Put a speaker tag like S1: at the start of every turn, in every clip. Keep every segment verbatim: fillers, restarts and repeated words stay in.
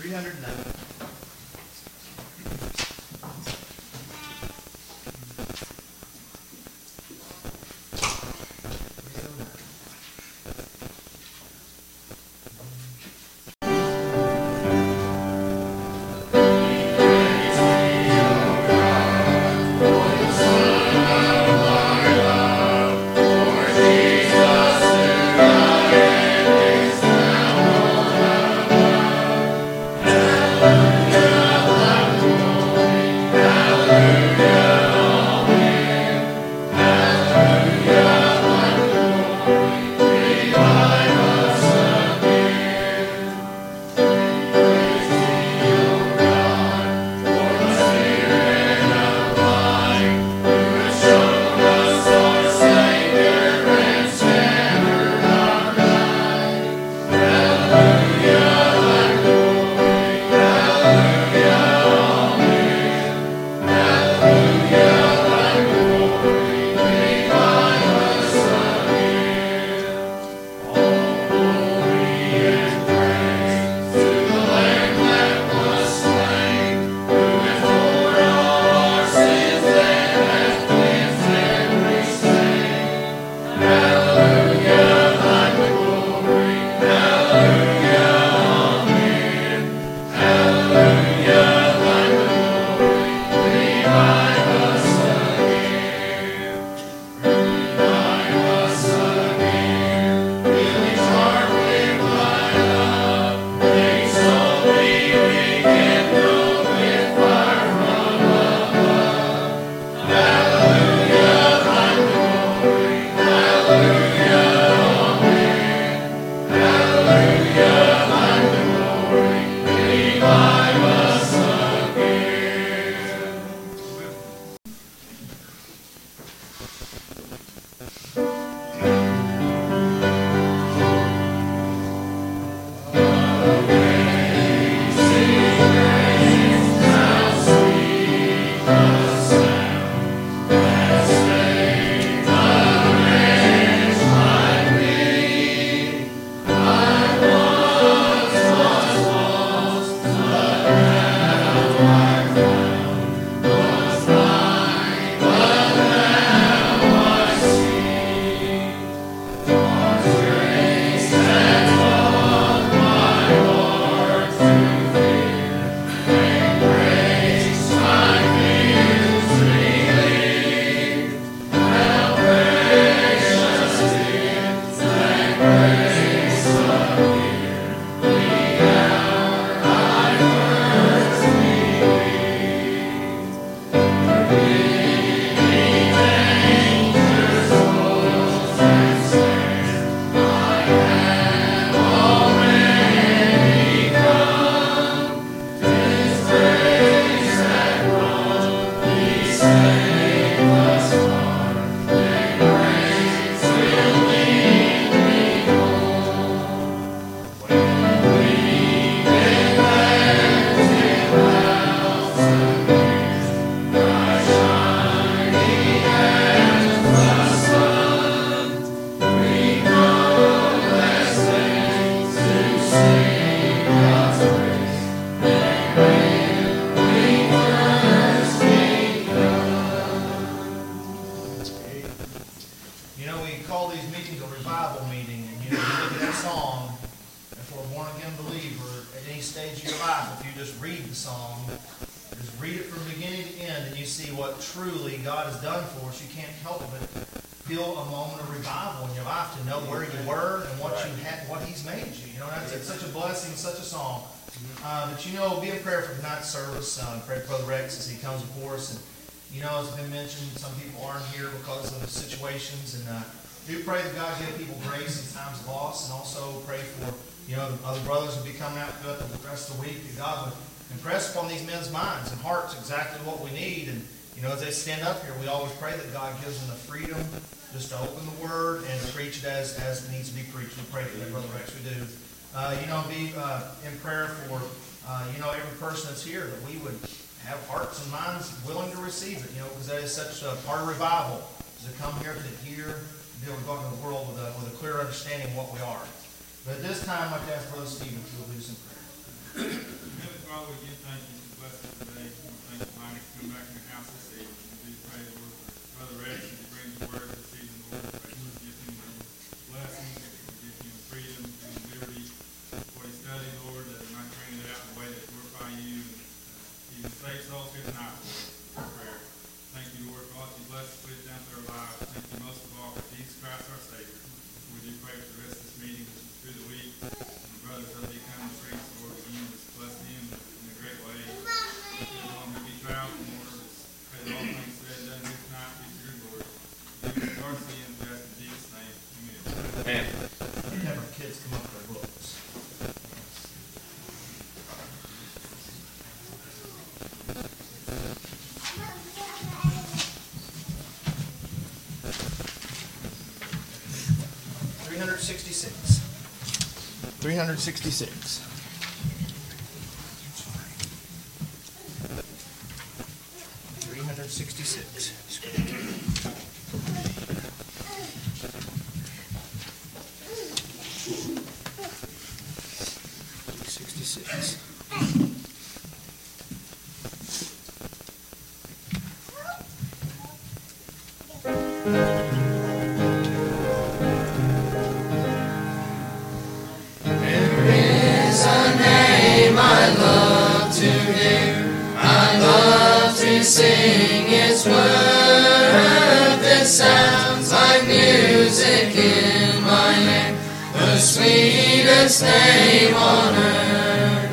S1: three hundred nine.
S2: Service. Uh, pray for Brother Rex as he comes before us. And, you know, as has been mentioned, some people aren't here because of situations. And uh, do pray that God give people grace in times of loss. And also pray for, you know, the other brothers who will be coming out throughout the rest of the week. That God would impress upon these men's minds and hearts exactly what we need. And, you know, as they stand up here, we always pray that God gives them the freedom just to open the Word and to preach it as, as it needs to be preached. We pray for that, Brother Rex. We do. Uh, you know, be uh, in prayer for Uh, you know, every person that's here, that we would have hearts and minds willing to receive it, you know, because that is such a part of revival, is to come here to hear, to be able to go into the world with a, with a clear understanding of what we are. But at this time, I'd like to ask Brother Stephen to lead us in prayer.
S1: Father, again, thank you for blessing today. We thank you, Mike, for coming back in the house this evening. We do pray, Lord, for Brother Rex as he brings the word this evening, Lord. We pray you give him the blessing, give him freedom, give him liberty for what he studied, Lord, that he might bring it out in a way that glorify you and uh, even save souls here tonight, Lord. Prayer. Thank you, Lord, for all that you bless us with down through our lives. Thank you most of all for Jesus Christ, our Savior. We do pray for the rest of this meeting through the week. And brothers, as they come to preach, Lord, again, just bless them in a great way. Let them all be proud, Lord. Just pray that all things said and done here tonight be for your glory. Give us our sins, we ask in Jesus' name. Amen.
S2: We have our kids come up with their books. three hundred sixty-six. three hundred sixty-six. three hundred sixty-six. sixty-six.
S3: Sing its word that sounds like music in my ear, the sweetest name on earth.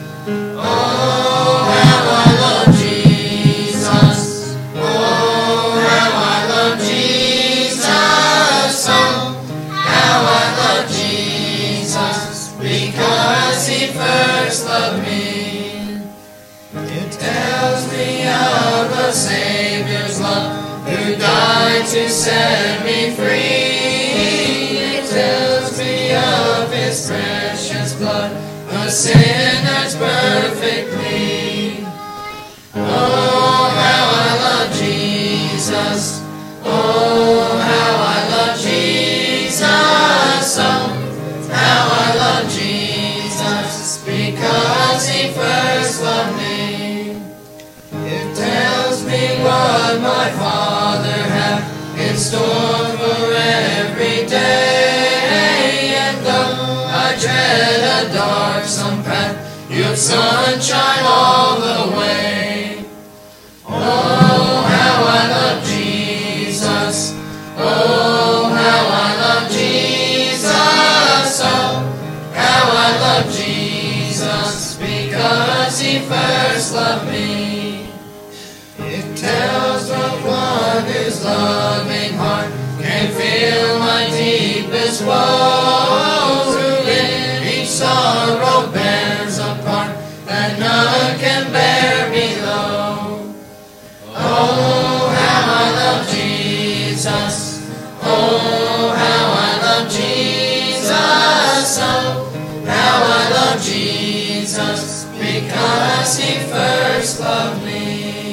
S3: Oh, how I love Jesus. Oh, how I love Jesus. Oh, how I love Jesus, because he first loved me. It tells me of the Savior's love, who died to set me free. It tells me of his precious blood, a sinner's perfect plea. Oh, how I love Jesus. Oh, how I love Jesus. Oh, how I love Jesus, because he first loved me. It tells me what my Father hath in store for every day. And though I tread a darksome path, your sunshine all the way. Oh, how I love Jesus. Oh, how I love Jesus. Oh, how I love Jesus, because he first loved me. It tells of one whose loving heart can feel my deepest woes, who in each sorrow bears a part that none can bear below. Oh, how I love Jesus. Oh, how I love Jesus. Oh, how I love Jesus, because he first loved me.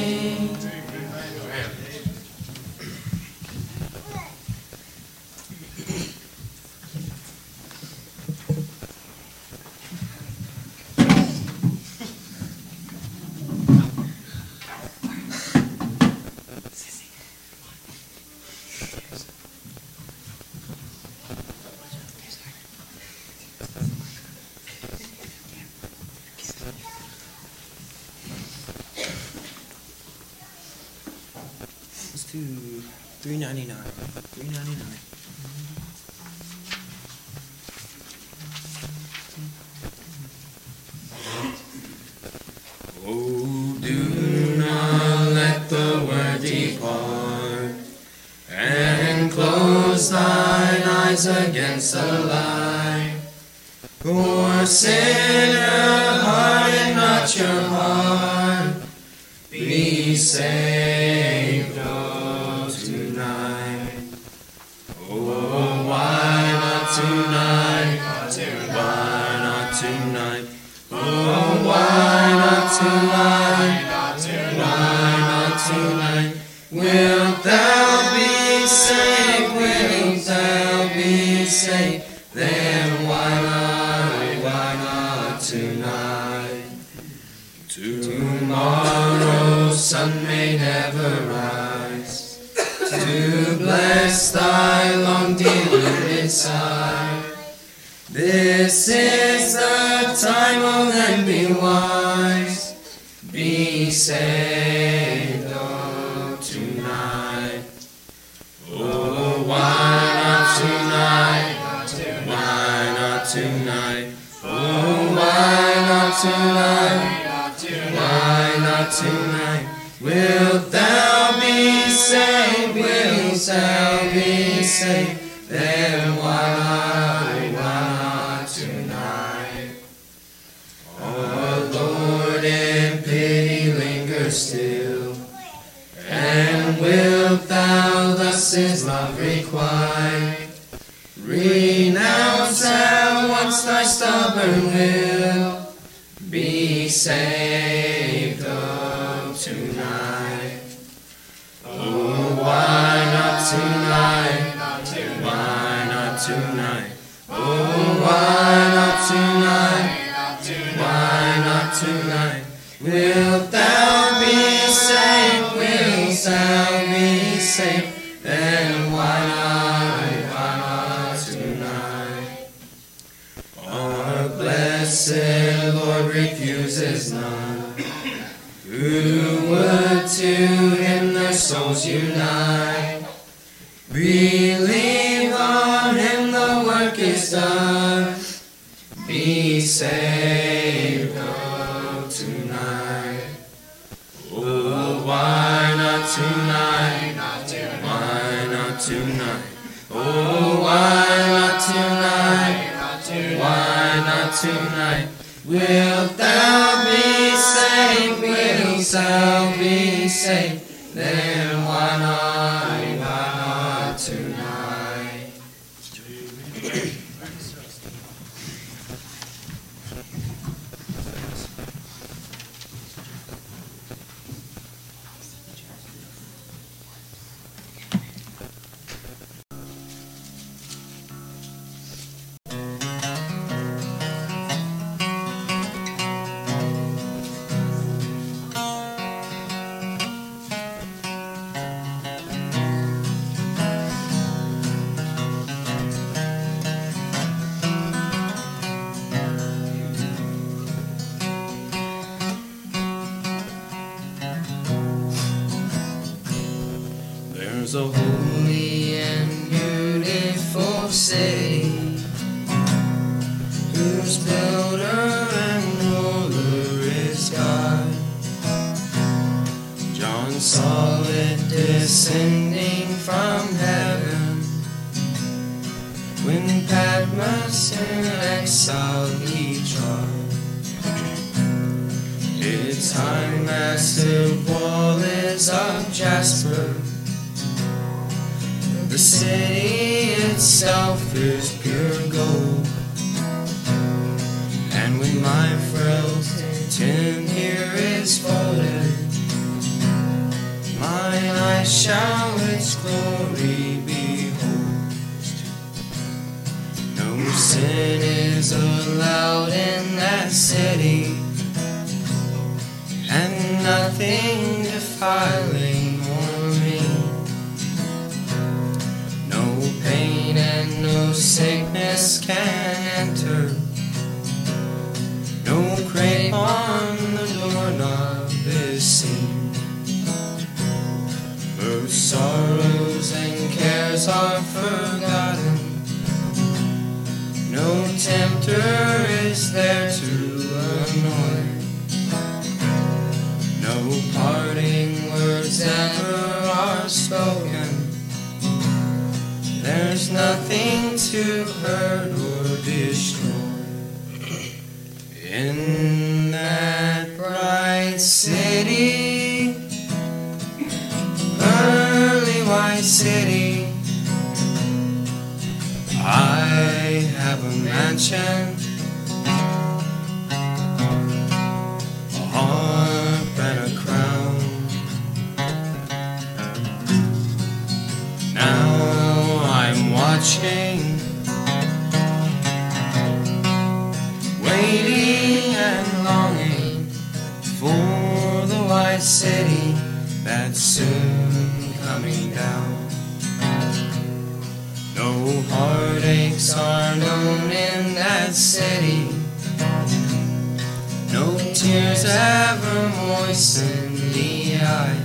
S4: Let's do three ninety-nine. three ninety-nine.
S3: Oh, do not let the word depart, and close thine eyes against the light. For sinner, harden not your heart. Be saved, oh, tonight. Oh, why not tonight? Why not tonight? Oh, why not tonight? Why not tonight? Wilt thou be saved? Wilt thou be saved? Then why not? Why not tonight? Tomorrow's sun may never rise to bless thy long deluded sight. This is the time, oh then be wise, be saved, oh tonight. Oh, why not tonight? Why not tonight? Oh, why not tonight? Why not tonight? Wilt thou be saved? Wilt thou be saved? Then why not? Why not tonight? Our Lord in pity linger still, and wilt thou thus His love requite? Renounce at once thy stubborn will, be saved, oh tonight. Oh, why not tonight? Why not tonight? Oh, why not tonight? Why not tonight? Wilt thou be saved? Wilt thou be saved? Then why not? Why not tonight? Our blessed Lord refuses none who would to Him their souls unite. Believe on Him, the work is done. Be saved, oh tonight. Oh, why not tonight? Why not tonight? Oh, why not tonight? Why not tonight? Wilt thou be saved? Wilt thou be saved? Then why not? Why not tonight? There's a holy and beautiful city, whose builder and ruler is God. John saw it descending from heaven, when Patmos in exile he trod. Its high massive wall is of jasper, the city itself is pure gold. And when my frail tent here is folded, mine eyes shall its glory behold. No sin is allowed in that city, and nothing defiling or mean. No pain and no sickness can enter, no crape on the doorknob is seen. Her sorrows and cares are forgotten, no tempter is there to annoy. No parting words ever are spoken, there's nothing to hurt or destroy. In that bright city, early white city, I have a mansion, a harp and a crown. Now I'm watching, waiting and longing for
S5: my city that's soon coming down. No heartaches are known in that city, no tears ever moisten the eye.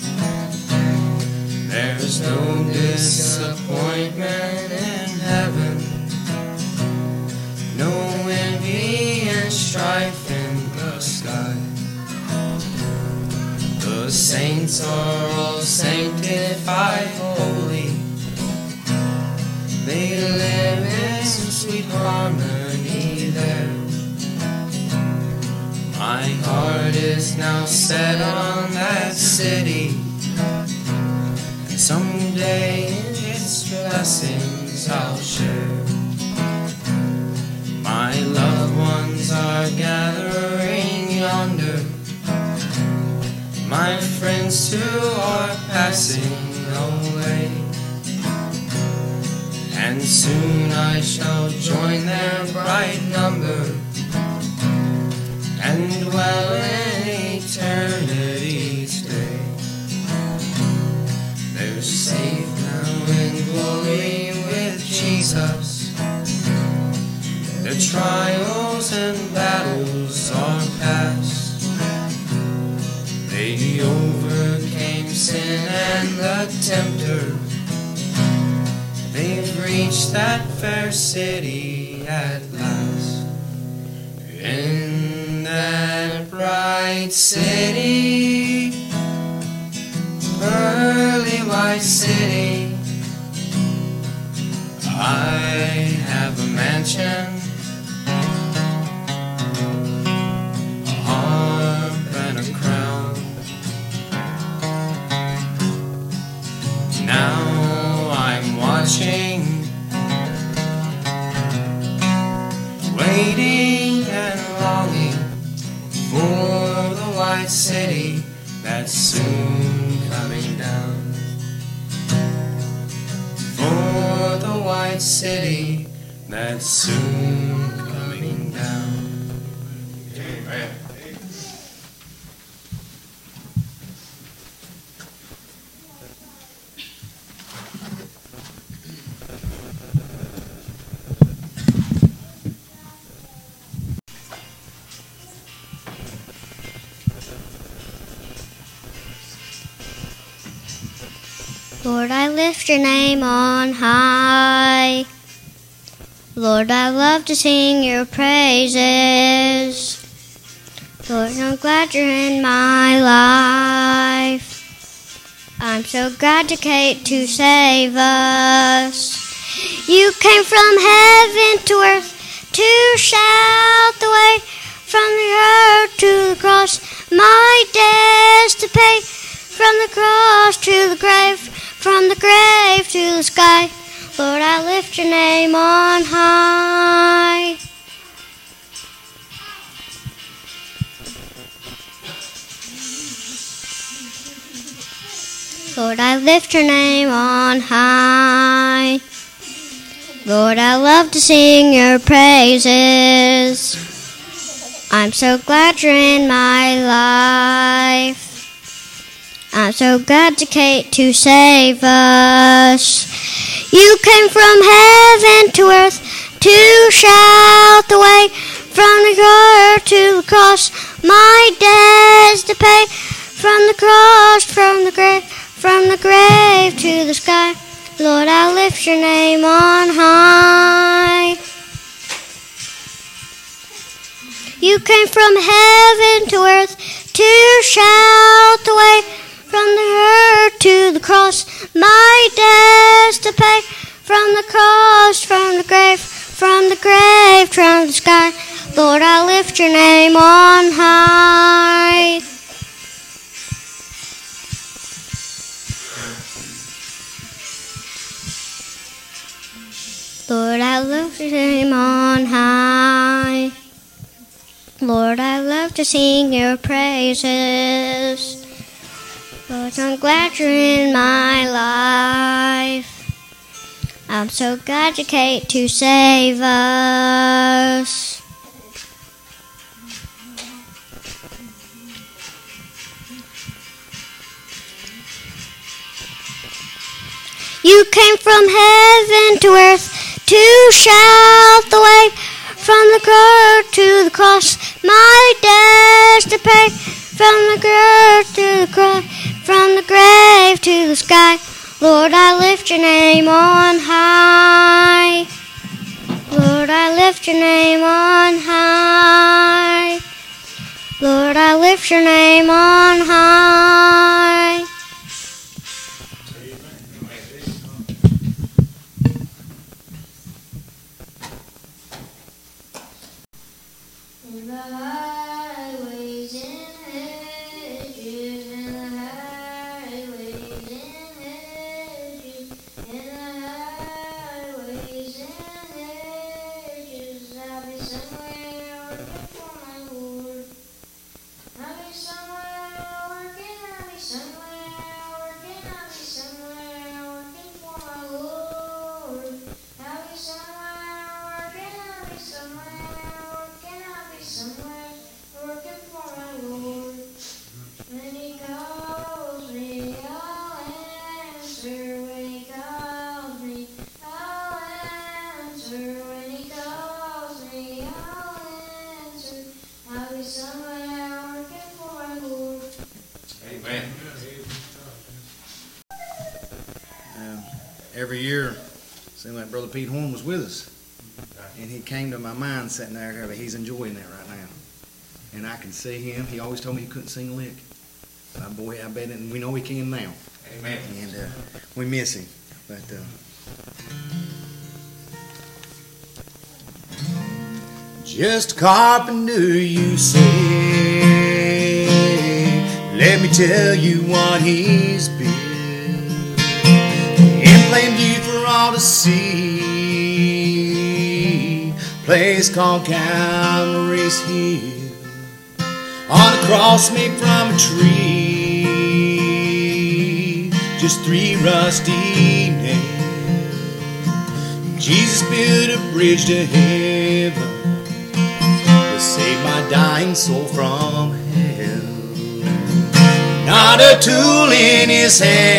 S5: There's no disappointment in heaven, no envy and strife in the sky. The saints are all sanctified holy, they live in sweet harmony there. My heart is now set on that city, and someday its blessings I'll share. My loved ones are gathering yonder, my friends too are passing away, and soon I shall join their bright number and dwell in eternity's day. They're safe now in glory with Jesus. Their trials and battles are past. They overcame sin and the tempter. They've reached that fair city at last. In that bright city, pearly white city, I have a mansion, a harp and a crown. Now I'm watching, waiting and longing for the white city that's soon coming down. For the white city that's soon coming down. Amen.
S6: Lord, I lift your name on high. Lord, I love to sing your praises. Lord, I'm glad you're in my life. I'm so glad you came to save us. You came from heaven to earth to shout the way, from the earth to the cross, my debts to pay, from the cross to the grave, from the grave to the sky. Lord, I lift your name on high. Lord, I lift your name on high. Lord, I love to sing your praises. I'm so glad you're in my life. I'm so glad you came to save us. You came from heaven to earth to shout the way, from the earth to the cross, my debts to pay, from the cross, from the grave, from the grave to the sky. Lord, I lift your name on high. You came from heaven to earth to shout the way, from the earth to the cross, my debts to pay, from the cross, from the grave, from the grave, from the sky. Lord, I lift your name on high. Lord, I lift your name on high. Lord, I love to sing your praises. Lord, I'm glad you're in my life. I'm so glad you came to save us. You came from heaven to earth to shout the way from the grave to the cross, my debts to pay. From the grave to the cross, from the grave to the sky, Lord, I lift your name on high. Lord, I lift your name on high. Lord, I lift your name on high. In the highways and hedges, in the highways and hedges, in the highways and hedges, I'll be somewhere working for my Lord. I'll be somewhere working, I'll be somewhere working, I'll be somewhere working for my Lord. I'll be somewhere working, I'll be somewhere working, I'll be somewhere working for my Lord. When He calls me, I'll answer. When He calls me, I'll answer. When He calls me, I'll answer. I'll be somewhere working for my Lord.
S5: Amen.
S7: Um, every year, seemed like Brother Pete Horn was with us, and he came to my mind sitting there. But he's enjoying that right now, and I can see him. He always told me he couldn't sing a lick. Uh, boy, I bet, and we know he can now.
S5: Amen.
S7: And uh, we miss him. But uh, just a carpenter, you say. Let me tell you what he's built. In plain view for all to see. Place called Calvary's Hill. On a cross made from a tree, just three rusty nails. Jesus built a bridge to heaven to save my dying soul from hell. Not a tool in his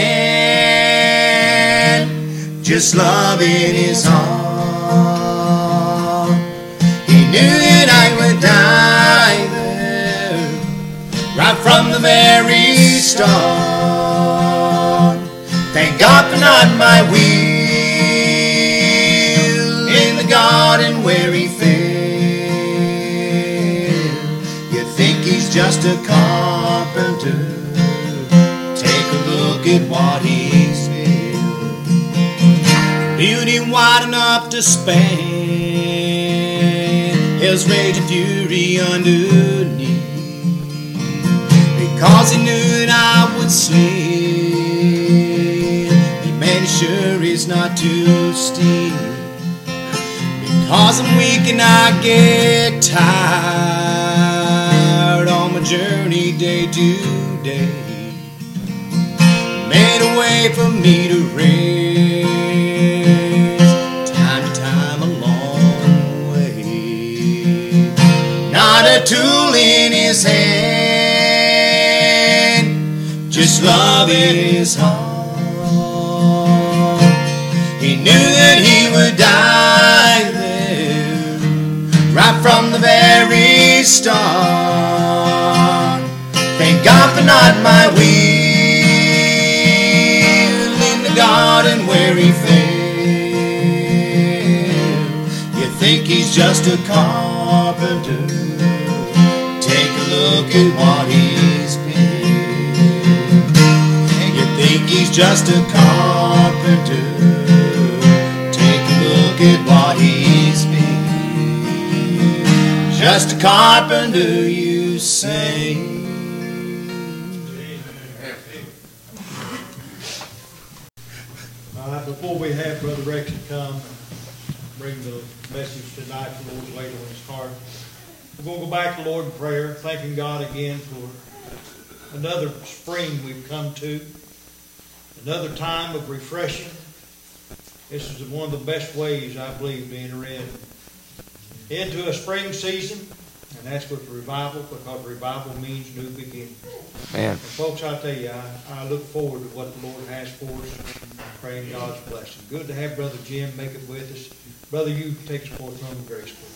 S7: hand, just love in his heart. He knew that I would die there, right from the very start. Thank God for not my will in the garden where he fell. You think he's just a carpenter? Take a look at what he's built. Beauty wide enough to span hell's raging fury underneath. Because he knew that I would slip, he made sure it's not too steep. Because I'm weak and I get tired on my journey day to day, made a way for me to rest, time to time along the way. Not a tool in his hand, just love in his heart. He knew that he would die there, right from the very start. Thank God for not my will in the garden where he fell. You think he's just a carpenter? Take a look at what he's built. You think he's just a carpenter? Take a look at what he's built. Just a carpenter, you say.
S8: All right, before we have Brother Rex come and bring the message tonight the Lord's laid on his heart, we're going to go back to the Lord in prayer, thanking God again for another spring we've come to, another time of refreshing. This is one of the best ways, I believe, to enter in into a spring season, and that's with revival, because revival means new beginning.
S5: Man.
S8: And folks, I tell you, I, I look forward to what the Lord has for us. praying God's blessing. Good to have Brother Jim make it with us. Brother, you take us forth from grace, please.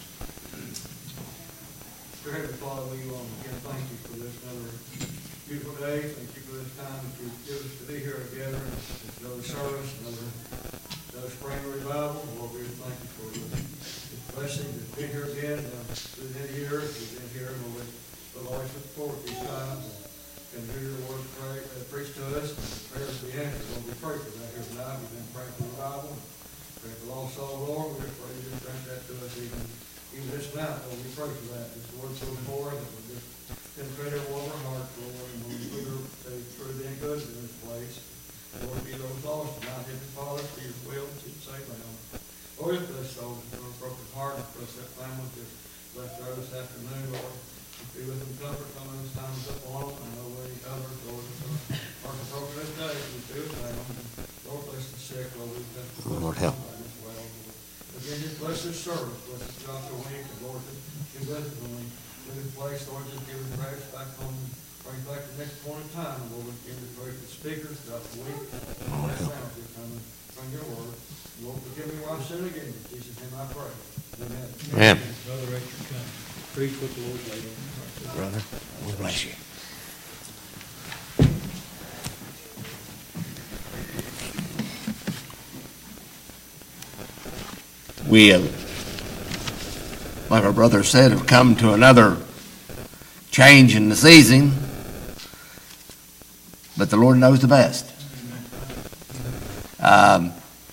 S9: Dear Heavenly Father, we want to again thank you for this another beautiful day. Thank you for this time that you've given us to be here together. Another service, another, another spring revival. Lord, we thank you for the blessing to be here again. Uh, through the years, we've been here, and we'll always look forward to these times. And hear your word pray, uh, preach to us, and the prayers be answered. Lord, we pray for that here tonight. We've been praying for revival, praying for lost soul, Lord. We pray you grant that to us even, even this night, Lord. We pray for that. This word so forward that we just penetrate every one of our hearts, Lord, and we put the truth in good in this place. Lord, be those lost tonight, Heavenly Father, for your will, to save them. Lord, bless those who are broken heart, and bless that family just left there this afternoon, Lord. Be with them, comfort some of this time is up on them. I know any others, Lord, are broken this day. We do it now. Lord, bless the sick, Lord. We bless the
S7: Lord, help.
S9: as well, Lord. Again, just bless this service. Bless this Joshua week, and Lord, just be with us when we leave this place. Lord, just give us grace back home. Bring back the next point in time, Lord. Give us grace to speakers throughout the week. Lord, sound to come from your word. Lord, forgive me while I sin again. In Jesus' name I pray. Amen.
S7: Amen.
S8: Brother Richard, come. Preach what the Lord laid on your heart.
S7: Brother, we bless you. We, uh, like our brother said, have come to another change in the season, but the Lord knows the best. Um,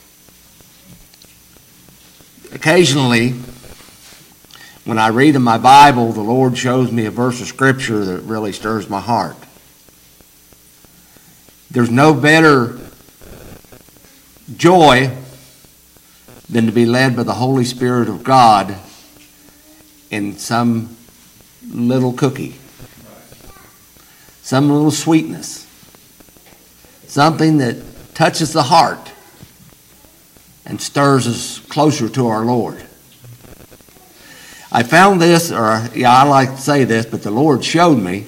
S7: occasionally, when I read in my Bible, the Lord shows me a verse of Scripture that really stirs my heart. There's no better joy than to be led by the Holy Spirit of God in some little cookie, some little sweetness, something that touches the heart and stirs us closer to our Lord. I found this, or yeah, I like to say this, but the Lord showed me.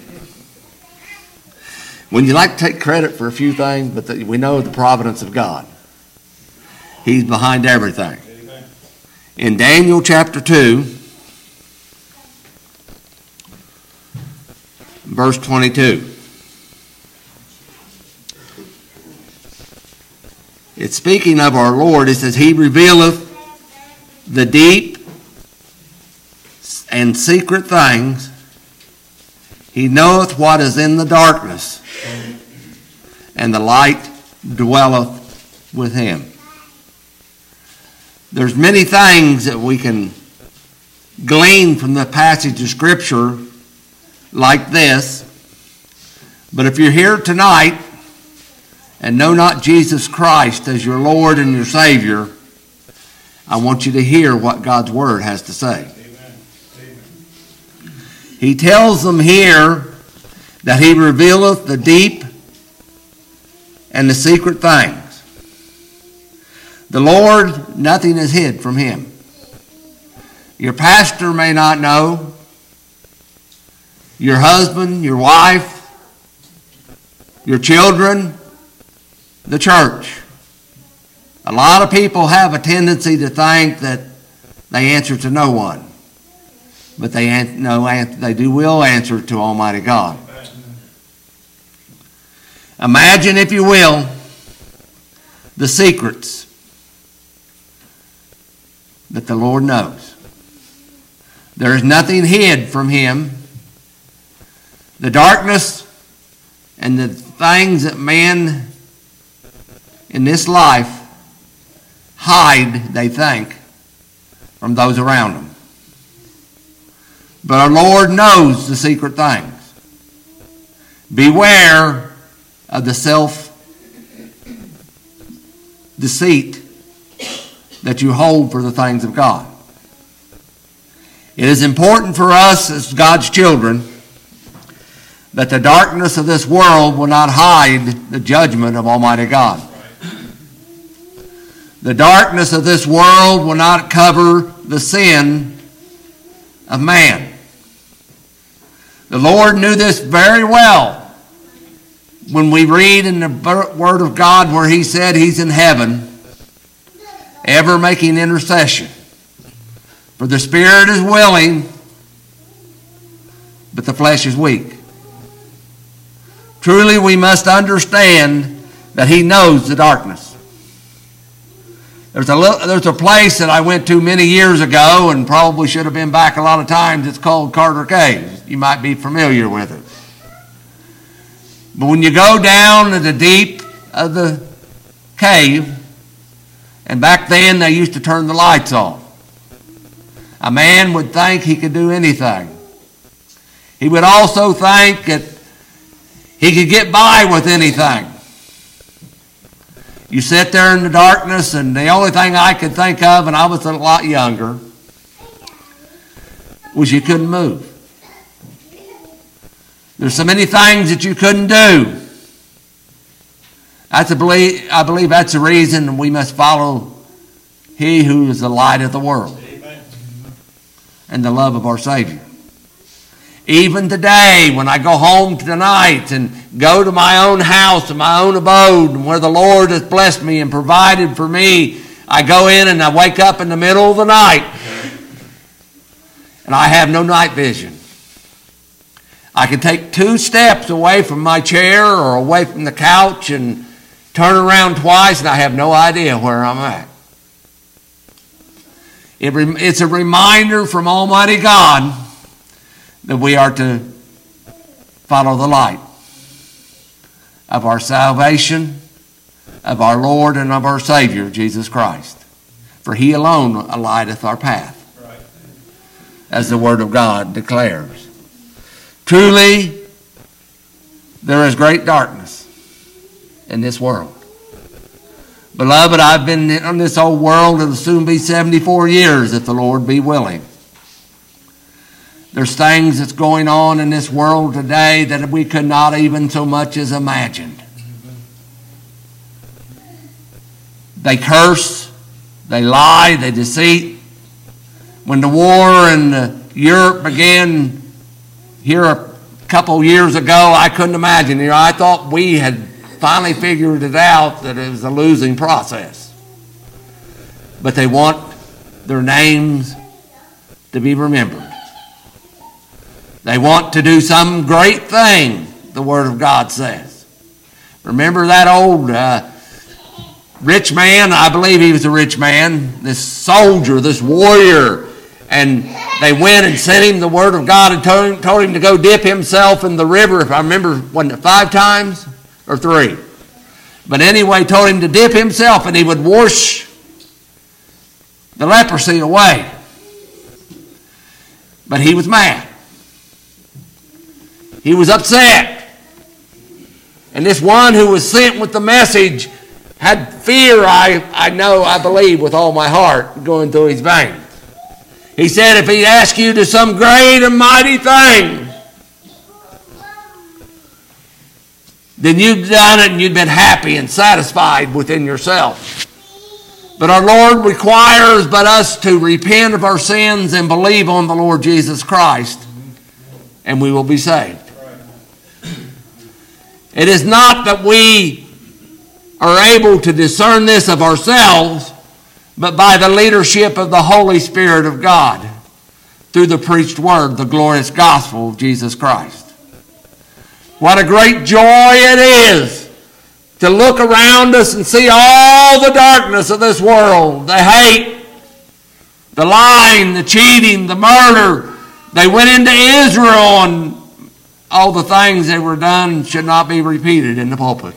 S7: When you like to take credit for a few things, but the, we know the providence of God. He's behind everything. Amen. In Daniel chapter two, verse twenty-two, it's speaking of our Lord. It says, He revealeth the deep and secret things. He knoweth what is in the darkness, and the light dwelleth with him. There's many things that we can glean from the passage of Scripture like this, but if you're here tonight and know not Jesus Christ as your Lord and your Savior, I want you to hear what God's Word has to say. He tells them here that He revealeth the deep and the secret things. The Lord, nothing is hid from Him. Your pastor may not know. Your husband, your wife, your children, the church. A lot of people have a tendency to think that they answer to no one. But they no, they do will answer to Almighty God. Imagine, if you will, the secrets that the Lord knows. There is nothing hid from Him. The darkness and the things that man in this life hide, they think, from those around them. But our Lord knows the secret things. Beware of the self-deceit that you hold for the things of God. It is important for us as God's children that the darkness of this world will not hide the judgment of Almighty God. The darkness of this world will not cover the sin of man. The Lord knew this very well
S10: when we read in the Word of God where he said he's in heaven, ever making intercession. For the spirit is willing, but the flesh is weak. Truly we must understand that he knows the darkness. There's a, little, there's a place that I went to many years ago and probably should have been back a lot of times. It's called Carter Cave. You might be familiar with it. But when you go down to the deep of the cave, and back then they used to turn the lights off. A man would think he could do anything. He would also think that he could get by with anything. You sit there in the darkness, and the only thing I could think of, and I was a lot younger, was you couldn't move. There's so many things that you couldn't do. That's a believe, I believe that's the reason we must follow he who is the light of the world. Amen. And the love of our Savior. Even today, when I go home tonight and go to my own house and my own abode, and where the Lord has blessed me and provided for me, I go in and I wake up in the middle of the night, and I have no night vision. I can take two steps away from my chair or away from the couch and turn around twice, and I have no idea where I'm at. It, it's a reminder from Almighty God that we are to follow the light of our salvation, of our Lord and of our Savior, Jesus Christ. For he alone lighteth our path, as the Word of God declares. Truly, there is great darkness in this world. Beloved, I've been in this old world. It'll soon be seventy-four years if the Lord be willing. There's things that's going on in this world today that we could not even so much as imagine. They curse, they lie, they deceit. When the war in Europe began here a couple years ago, I couldn't imagine. You know, I thought we had finally figured it out that it was a losing process. But they want their names to be remembered. They want to do some great thing, the Word of God says. Remember that old uh, rich man? I believe he was a rich man. This soldier, this warrior. And they went and sent him the Word of God and told him, told him to go dip himself in the river. If I remember, wasn't it five times or three? But anyway, told him to dip himself and he would wash the leprosy away. But he was mad. He was upset. And this one who was sent with the message had fear, I, I know, I believe with all my heart, going through his veins. He said, if he'd ask you to some great and mighty thing, then you'd done it and you'd been happy and satisfied within yourself. But our Lord requires but us to repent of our sins and believe on the Lord Jesus Christ, and we will be saved. It is not that we are able to discern this of ourselves, but by the leadership of the Holy Spirit of God through the preached word, the glorious gospel of Jesus Christ. What a great joy it is to look around us and see all the darkness of this world, the hate, the lying, the cheating, the murder. They went into Israel and all the things that were done should not be repeated in the pulpit.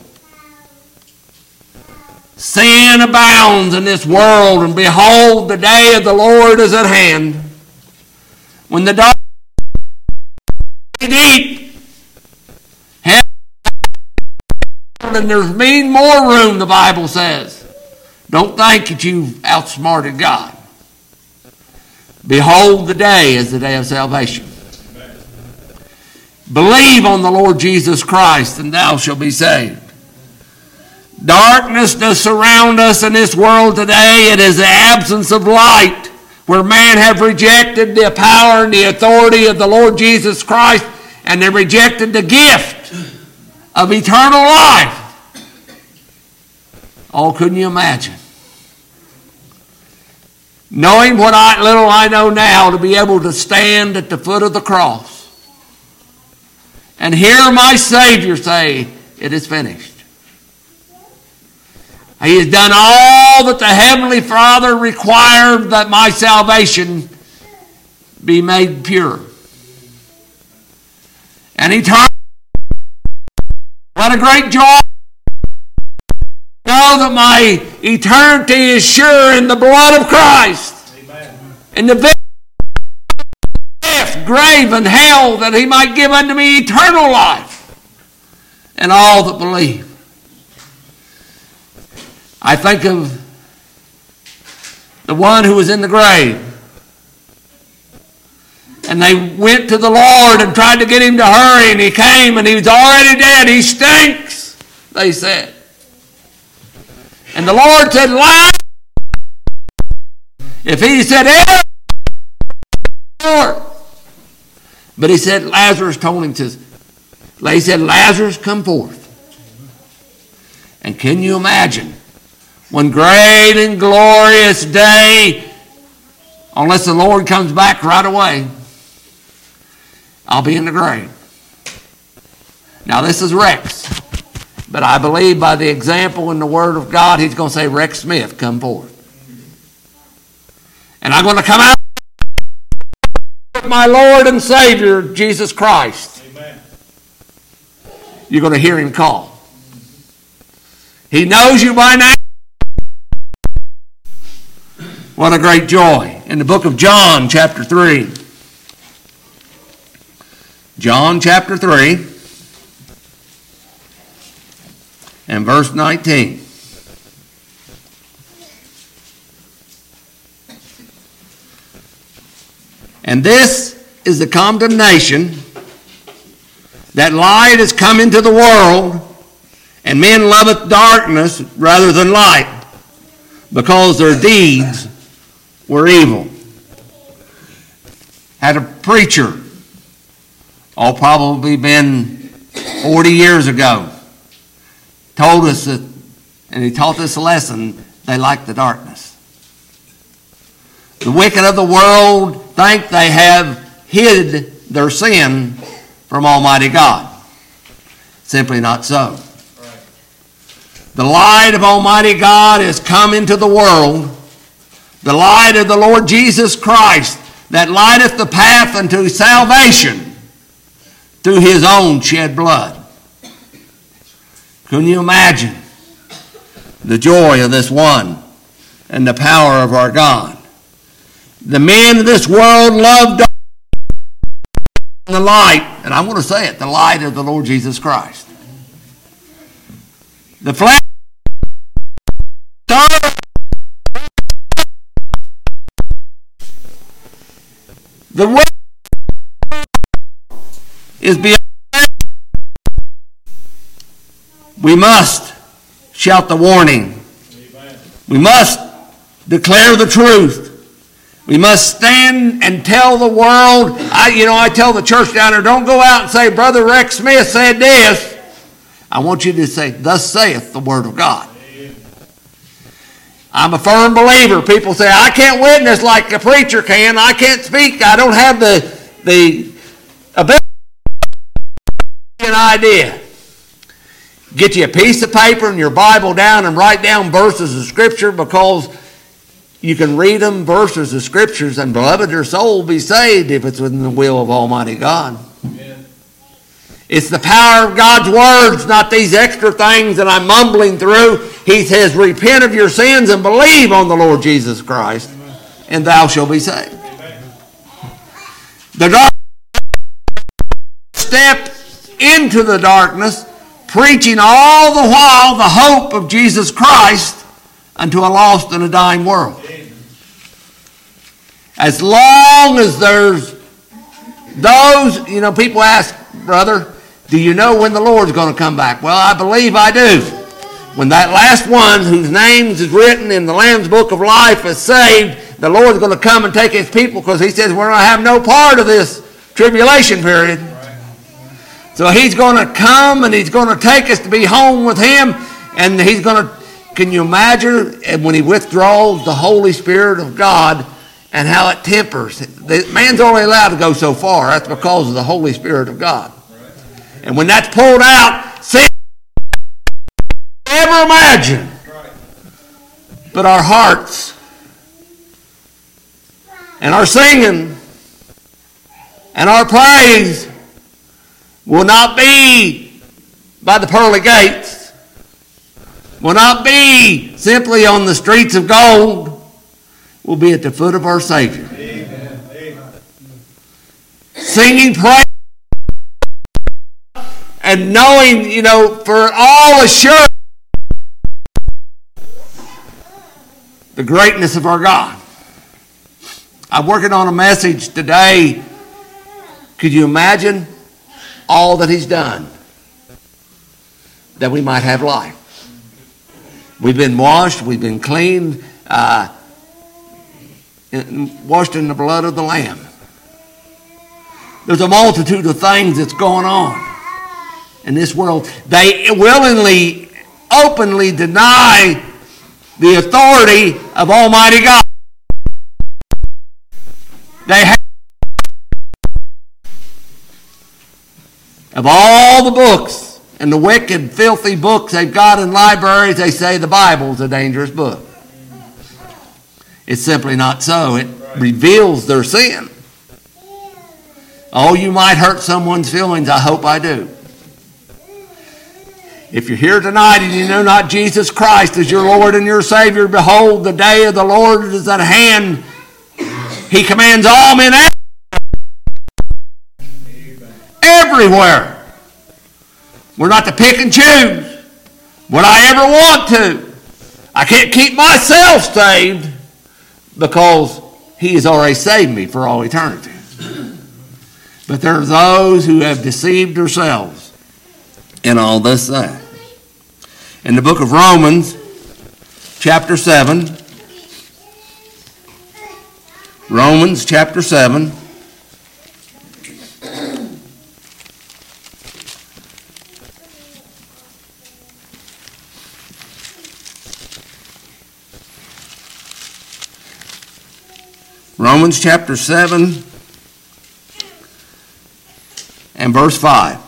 S10: Sin abounds in this world, and behold, the day of the Lord is at hand. When the dark is deep, hell, and there's mean more room, the Bible says. Don't think that you've outsmarted God. Behold, the day is the day of salvation. Believe on the Lord Jesus Christ, and thou shalt be saved. Darkness does surround us in this world today. It is the absence of light, where man have rejected the power and the authority of the Lord Jesus Christ, and they rejected the gift of eternal life. Oh, couldn't you imagine? Knowing what I, little I know now, to be able to stand at the foot of the cross and hear my Savior say, "It is finished." He has done all that the Heavenly Father required that my salvation be made pure and eternal. What a great joy! Know that my eternity is sure in the blood of Christ. Amen. In the victory of death, grave, and hell, that He might give unto me eternal life, and all that believe. I think of the one who was in the grave, and they went to the Lord and tried to get Him to hurry, and He came, and He was already dead. He stinks, they said. And the Lord said, "Lazarus." If He said, "Enter," Lord. But He said, Lazarus told Him to, He said, "Lazarus, come forth." And can you imagine, one great and glorious day, unless the Lord comes back right away, I'll be in the grave. Now this is Rex. But I believe by the example in the Word of God, He's going to say, "Rex Smith, come forth." And I'm going to come out with my Lord and Savior, Jesus Christ. Amen. You're going to hear Him call. He knows you by name. What a great joy. In the book of John, chapter three. John, chapter three. And verse nineteen. "And this is the condemnation, that light is come into the world, and men loveth darkness rather than light, because their deeds were evil." Had a preacher, oh, probably been forty years ago, told us that, and he taught this lesson, they like the darkness. The wicked of the world think they have hid their sin from Almighty God. Simply not so. The light of Almighty God has come into the world. The light of the Lord Jesus Christ, that lighteth the path unto salvation through His own shed blood. Can you imagine the joy of this one and the power of our God? The men of this world love the light, and I'm going to say it, the light of the Lord Jesus Christ. The flesh the way is beyond. We must shout the warning. Amen. We must declare the truth. We must stand and tell the world. I, you know, I tell the church down there, don't go out and say, "Brother Rex Smith said this." I want you to say, "Thus saith the Word of God." Amen. I'm a firm believer. People say, "I can't witness like a preacher can. I can't speak. I don't have the, the ability." An idea. Get you a piece of paper and your Bible down and write down verses of Scripture, because you can read them, verses of Scriptures, and beloved, your soul will be saved if it's within the will of Almighty God. Amen. It's the power of God's words, not these extra things that I'm mumbling through. He says, "Repent of your sins and believe on the Lord Jesus Christ, Amen. And thou shalt be saved." Amen. The dark step into the darkness, preaching all the while the hope of Jesus Christ unto a lost and a dying world. As long as there's those, you know, people ask, "Brother, do you know when the Lord's going to come back?" Well, I believe I do. When that last one whose names is written in the Lamb's Book of Life is saved, the Lord's going to come and take His people, because He says we're going to have no part of this tribulation period. So he's going to come and he's going to take us to be home with him. And he's going to, can you imagine when he withdraws the Holy Spirit of God and how it tempers? The man's only allowed to go so far. That's because of the Holy Spirit of God. And when that's pulled out, sin never imagine. But our hearts and our singing and our praise will not be by the pearly gates, will not be simply on the streets of gold, will be at the foot of our Savior.
S8: Amen. Amen.
S10: Singing praise and knowing, you know, for all assurance the greatness of our God. I'm working on a message today. Could you imagine all that he's done that we might have life? We've been washed, we've been cleaned, uh, washed in the blood of the Lamb. There's a multitude of things that's going on in this world. They willingly, openly deny the authority of Almighty God. They have, of all the books and the wicked, filthy books they've got in libraries, they say the Bible's a dangerous book. It's simply not so. It reveals their sin. Oh, you might hurt someone's feelings. I hope I do. If you're here tonight and you know not Jesus Christ as your Lord and your Savior, behold, the day of the Lord is at hand. He commands all men everywhere. We're not to pick and choose what I ever want to. I can't keep myself saved because he has already saved me for all eternity. But there are those who have deceived themselves in all this thing. In the book of Romans, chapter seven, Romans chapter seven, Romans chapter seven and verse five.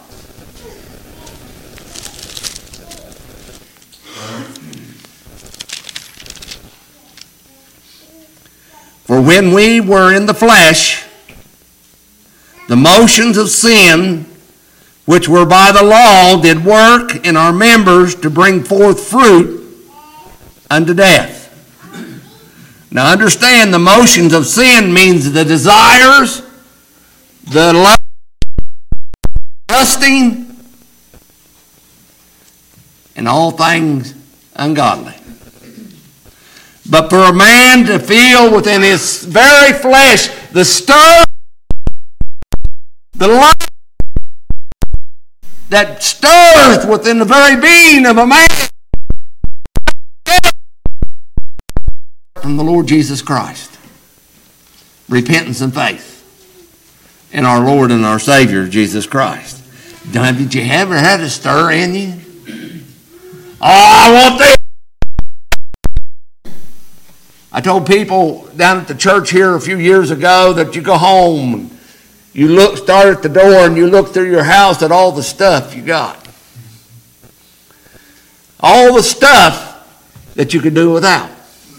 S10: For when we were in the flesh, the motions of sin, which were by the law, did work in our members to bring forth fruit unto death. Now understand, the motions of sin means the desires, the lusting, and all things ungodly. But for a man to feel within his very flesh the stir, the life that stirs within the very being of a man from the Lord Jesus Christ. Repentance and faith in our Lord and our Savior, Jesus Christ. Did you ever have a stir in you? Oh, I want this. I told people down at the church here a few years ago that you go home, and you look, start at the door, and you look through your house at all the stuff you got. All the stuff that you could do without.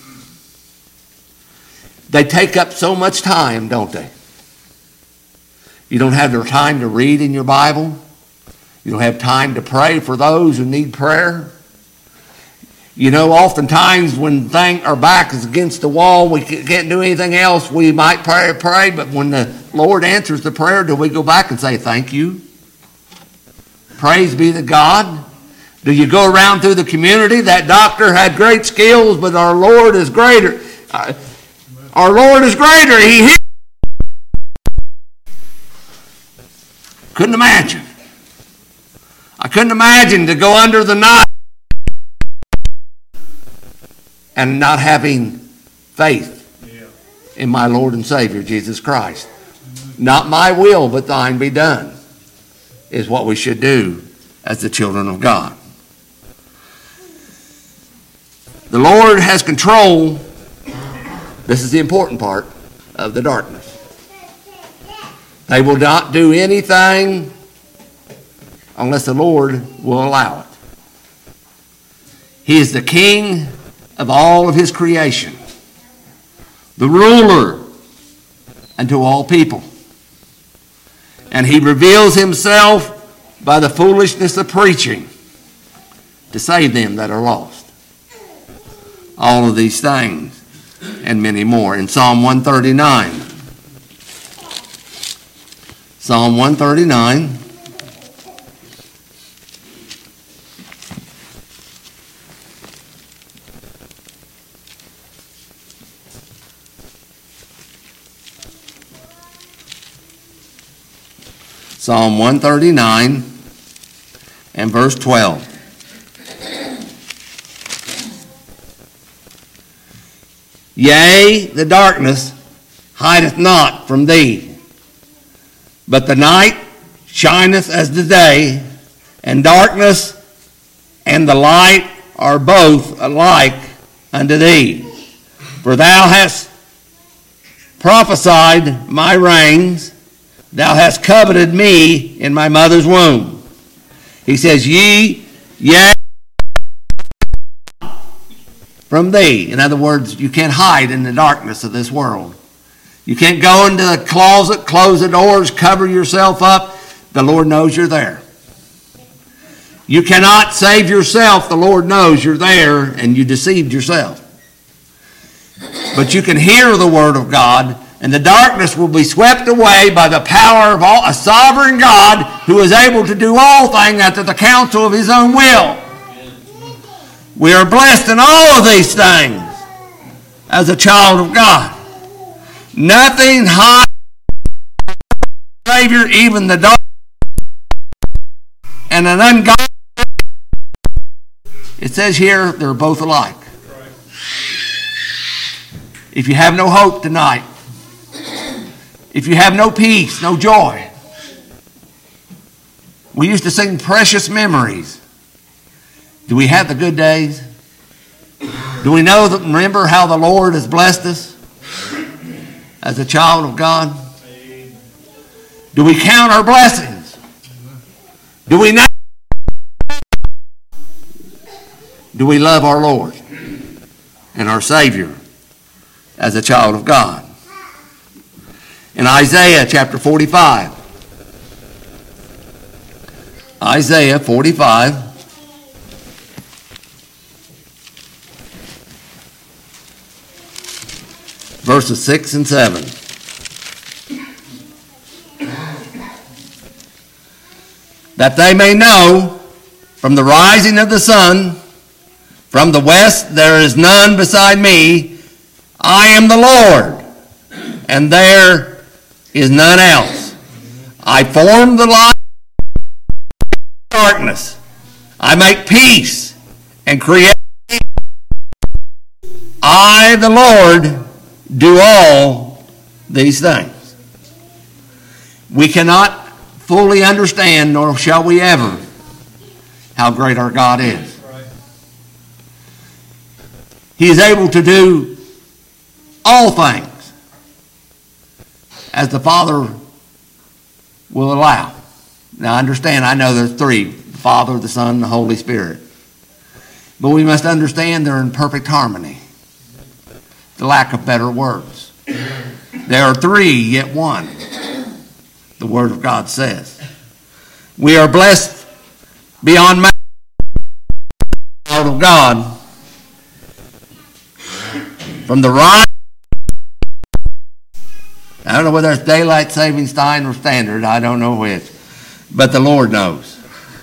S10: They take up so much time, don't they? You don't have the time to read in your Bible. You don't have time to pray for those who need prayer. You know, oftentimes when thing, our back is against the wall, we can't do anything else, we might pray, pray, but when the Lord answers the prayer, do we go back and say, thank you? Praise be to God. Do you go around through the community? That doctor had great skills, but our Lord is greater. Uh, our Lord is greater. He healed. Couldn't imagine. I couldn't imagine to go under the knife and not having faith in my Lord and Savior, Jesus Christ. Not my will, but thine be done. is what we should do as the children of God. The Lord has control, this is the important part, of the darkness. They will not do anything unless the Lord will allow it. He is the king of all of his creation, the ruler unto all people. And he reveals himself by the foolishness of preaching to save them that are lost. All of these things and many more. In Psalm one thirty-nine. Psalm one thirty-nine. Psalm one thirty-nine and verse twelve. Yea, the darkness hideth not from thee, but the night shineth as the day, and darkness and the light are both alike unto thee. For thou hast prophesied my reigns, thou hast coveted me in my mother's womb. He says, ye, yea, from thee. In other words, you can't hide in the darkness of this world. You can't go into the closet, close the doors, cover yourself up. The Lord knows you're there. You cannot save yourself. The Lord knows you're there and you deceived yourself. But you can hear the word of God, and the darkness will be swept away by the power of all, a sovereign God who is able to do all things after the counsel of his own will. We are blessed in all of these things as a child of God. Nothing high, Savior, even the dark and an ungodly. It says here they're both alike. If you have no hope tonight, if you have no peace, no joy, we used to sing precious memories. Do we have the good days? Do we know that, remember how the Lord has blessed us as a child of God? Do we count our blessings? Do we know? Do we love our Lord and our Savior as a child of God? In Isaiah chapter forty-five, Isaiah forty-five, verses six and seven. That they may know from the rising of the sun, from the west there is none beside me. I am the Lord, and there is none else. I form the light and darkness. I make peace and create. I, the Lord, do all these things. We cannot fully understand, nor shall we ever, how great our God is. He is able to do all things as the Father will allow. Now understand, I know there's three, the Father, the Son, and the Holy Spirit. But we must understand they're in perfect harmony. The lack of better words. There are three, yet one, the Word of God says. We are blessed beyond measure, child of God, from the rise. I don't know whether it's daylight savings time or standard. I don't know which. But the Lord knows.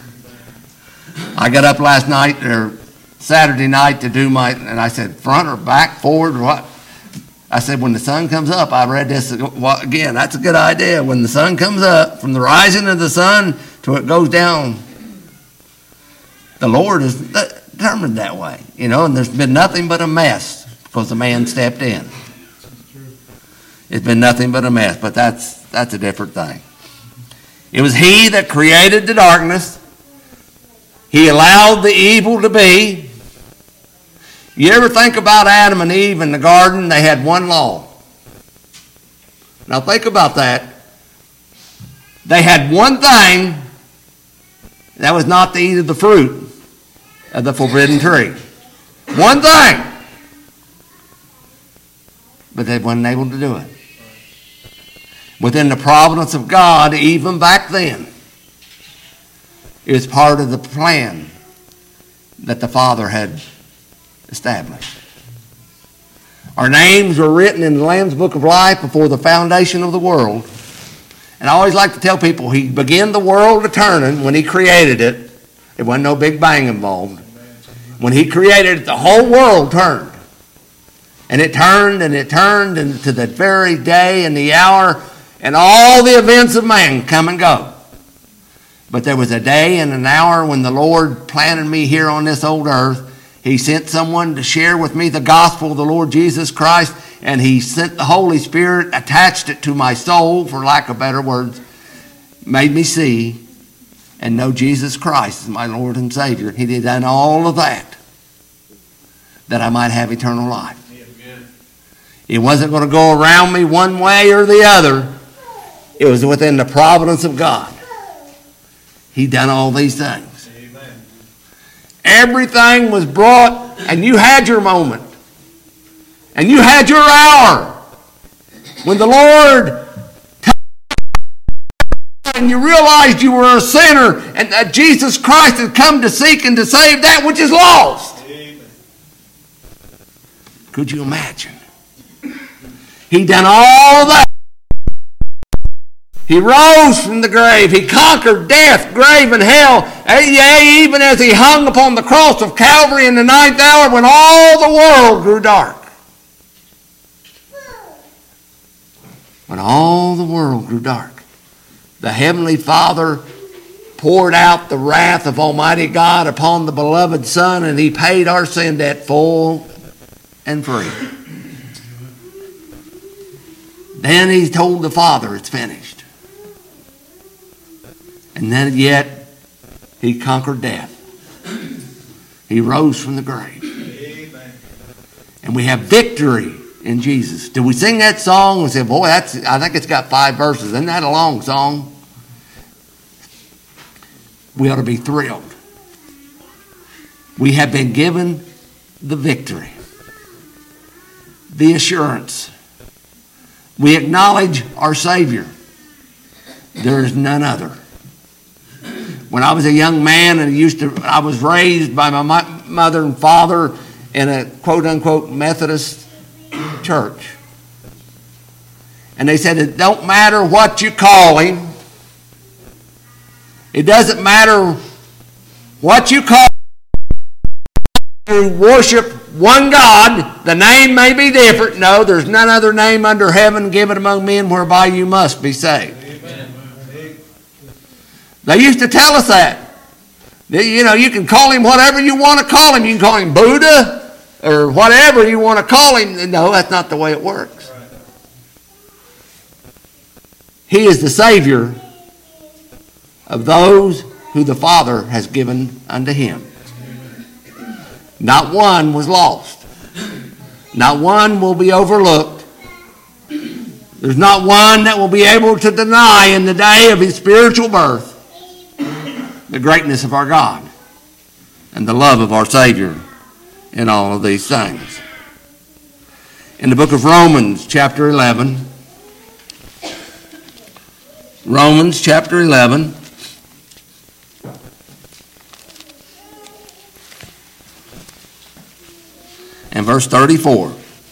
S10: I got up last night or Saturday night to do my, and I said, front or back, forward, or what? I said, when the sun comes up, I read this again. That's a good idea. When the sun comes up, from the rising of the sun till it goes down, the Lord is determined that way. You know, and there's been nothing but a mess because the man stepped in. It's been nothing but a mess, but that's that's a different thing. It was He that created the darkness. He allowed the evil to be. You ever think about Adam and Eve in the garden? They had one law. Now think about that. They had one thing. That was not to eat of the fruit of the forbidden tree. One thing. But they weren't able to do it. Within the providence of God, even back then, it was part of the plan that the Father had established. Our names were written in the Lamb's Book of Life before the foundation of the world. And I always like to tell people, He began the world a turning when He created it. There wasn't no big bang involved. When He created it, the whole world turned. And it turned and it turned and to the very day and the hour and all the events of man come and go. But there was a day and an hour when the Lord planted me here on this old earth. He sent someone to share with me the gospel of the Lord Jesus Christ, and He sent the Holy Spirit, attached it to my soul, for lack of better words, made me see and know Jesus Christ as my Lord and Savior. He did done all of that, that I might have eternal life. It wasn't going to go around me one way or the other. It was within the providence of God. He done all these things. Amen. Everything was brought, and you had your moment. And you had your hour. When the Lord and you realized you were a sinner and that Jesus Christ had come to seek and to save that which is lost. Amen. Could you imagine? He done all that. He rose from the grave. He conquered death, grave, and hell. Yea, even as He hung upon the cross of Calvary in the ninth hour when all the world grew dark. When all the world grew dark, the Heavenly Father poured out the wrath of Almighty God upon the beloved Son, and He paid our sin debt full and free. Then He told the Father, it's finished. And then yet, He conquered death. He rose from the grave. Amen. And we have victory in Jesus. Did we sing that song? We said, boy, that's, I think it's got five verses. Isn't that a long song? We ought to be thrilled. We have been given the victory. The assurance. We acknowledge our Savior. There is none other. When I was a young man and used to, I was raised by my mother and father in a quote-unquote Methodist church. And they said, it don't matter what you call Him. It doesn't matter what you call Him. You worship one God. The name may be different. No, there's none other name under heaven given among men whereby you must be saved. They used to tell us that. You know, you can call Him whatever you want to call Him. You can call Him Buddha or whatever you want to call Him. No, that's not the way it works. He is the Savior of those who the Father has given unto Him. Not one was lost. Not one will be overlooked. There's not one that will be able to deny in the day of His spiritual birth the greatness of our God and the love of our Savior in all of these things. In the book of Romans, chapter eleven, Romans chapter eleven, and verse thirty-four.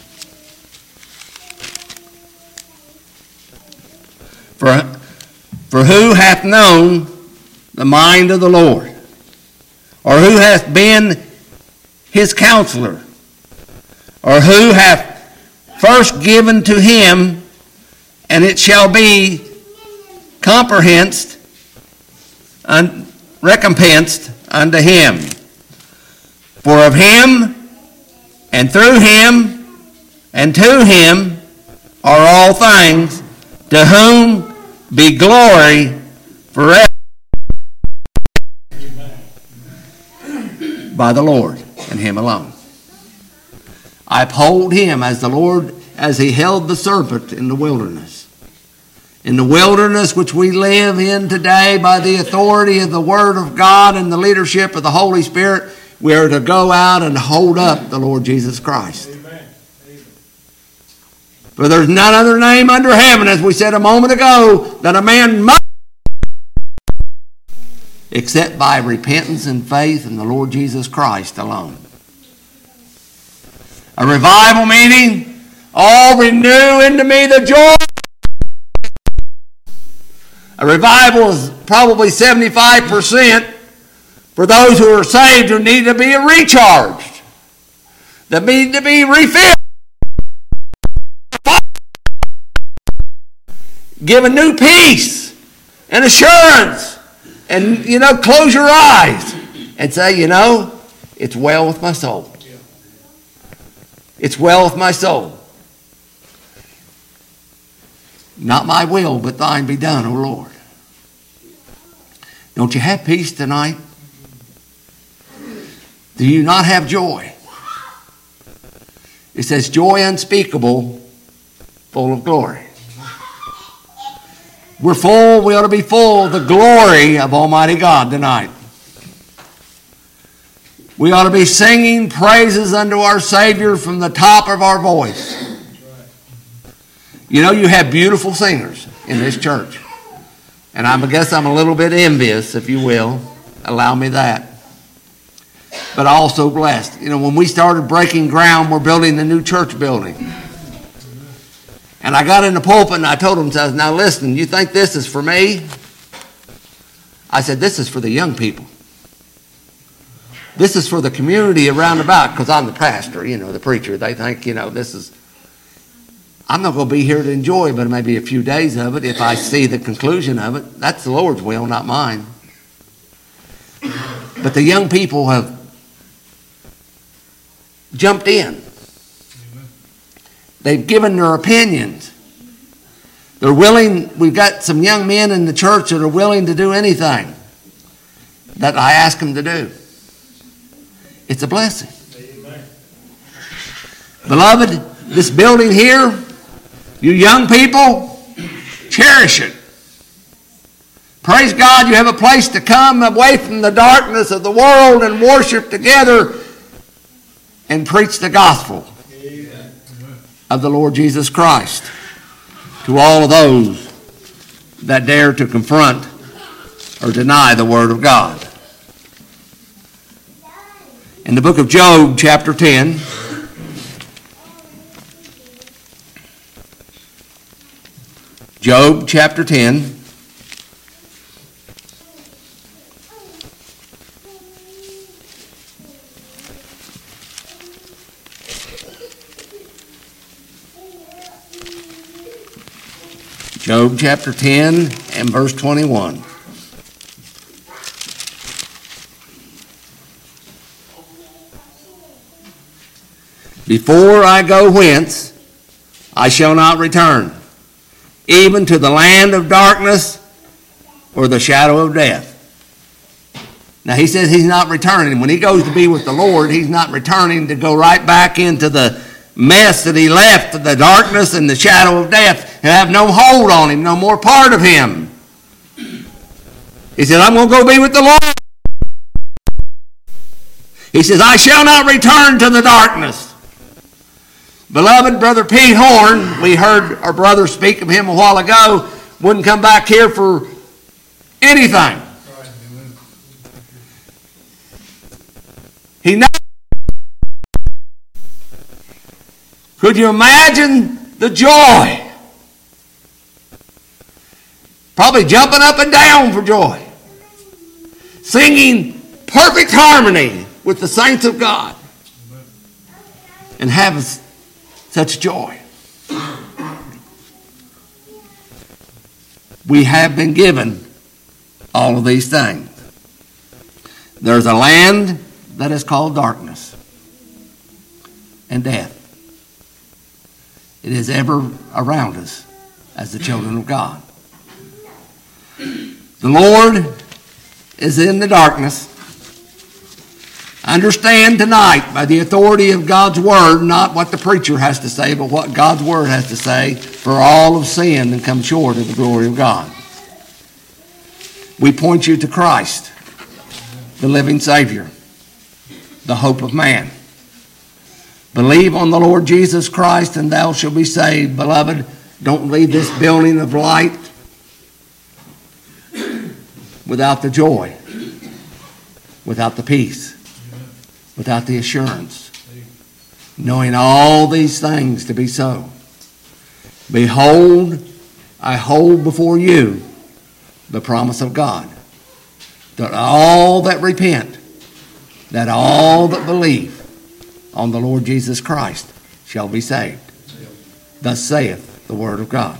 S10: For, for who hath known the mind of the Lord? Or who hath been His counselor? Or who hath first given to Him, and it shall be comprehensed, un, recompensed unto Him? For of Him, and through Him, and to Him are all things, to whom be glory forever by the Lord and him alone. I uphold him as the Lord, as he held the serpent in the wilderness. In the wilderness which we live in today, by the authority of the Word of God and the leadership of the Holy Spirit, we are to go out and hold up the Lord Jesus Christ.
S8: Amen. Amen.
S10: For there's none other name under heaven, as we said a moment ago, that a man must, except by repentance and faith in the Lord Jesus Christ alone. A revival meeting, all renew into me the joy. A revival is probably seventy-five percent for those who are saved who need to be recharged, that need to be refilled, given new peace and assurance, and, you know, close your eyes and say, you know, it's well with my soul. It's well with my soul. Not my will, but thine be done, O Lord. Don't you have peace tonight? Do you not have joy? It says joy unspeakable, full of glory. We're full, we ought to be full of the glory of Almighty God tonight. We ought to be singing praises unto our Savior from the top of our voice. You know, you have beautiful singers in this church. And I guess I'm a little bit envious, if you will. Allow me that. But also blessed. You know, when we started breaking ground, we're building the new church building. And I got in the pulpit and I told them, I said, now listen, you think this is for me? I said, this is for the young people. This is for the community around about, because I'm the pastor, you know, the preacher. They think, you know, this is... I'm not going to be here to enjoy but maybe a few days of it if I see the conclusion of it. That's the Lord's will, not mine. But the young people have jumped in. They've given their opinions. They're willing, we've got some young men in the church that are willing to do anything that I ask them to do. It's a blessing.
S8: Amen.
S10: Beloved, this building here, you young people, cherish it. Praise God, you have a place to come away from the darkness of the world and worship together and preach the gospel
S8: Amen.
S10: of the Lord Jesus Christ to all of those that dare to confront or deny the Word of God. In the book of Job, chapter ten, Job chapter ten. Job chapter ten and verse twenty-one. Before I go whence, I shall not return, even to the land of darkness or the shadow of death. Now he says he's not returning. When he goes to be with the Lord, he's not returning to go right back into the mess that he left, the darkness and the shadow of death, and have no hold on him, no more part of him. He said, I'm going to go be with the Lord. He says, I shall not return to the darkness. Beloved, Brother Pete Horn, we heard our brother speak of him a while ago, wouldn't come back here for anything. He knows. Could you imagine the joy? Probably jumping up and down for joy. Singing perfect harmony with the saints of God. And having such joy. We have been given all of these things. There's a land that is called darkness and death. It is ever around us as the children of God. The Lord is in the darkness. Understand tonight, by the authority of God's Word, not what the preacher has to say, but what God's Word has to say, for all have sinned and come short of the glory of God. We point you to Christ, the living Savior, the hope of man. Believe on the Lord Jesus Christ and thou shalt be saved. Beloved, don't leave this building of light without the joy, without the peace, without the assurance, knowing all these things to be so. Behold, I hold before you the promise of God, that all that repent, that all that believe on the Lord Jesus Christ shall be saved. Thus saith the word of God.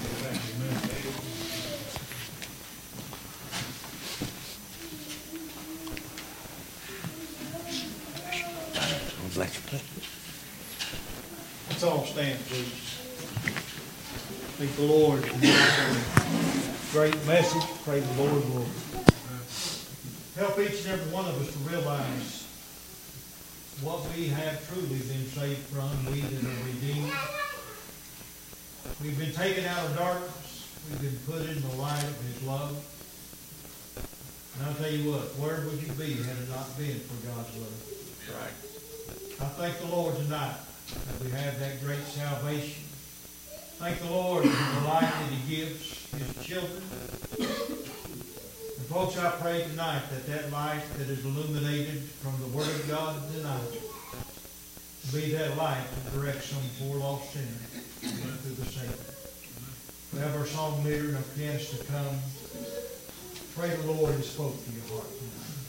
S8: Let's all stand, please. Thank the Lord for this great message. Pray the Lord will help each and every one of us to realize what we have truly been saved from, we that are redeemed. We've been taken out of darkness. We've been put in the light of His love. And I'll tell you what, where would you be had it not been for God's love? Right. I thank the Lord tonight that we have that great salvation. Thank the Lord for the life that He gives His children. And folks, I pray tonight that that light that is illuminated from the Word of God tonight be that light that directs some poor lost sinner through the Savior. We have our song leader and our pianist to come. Pray the Lord has spoke to your heart tonight.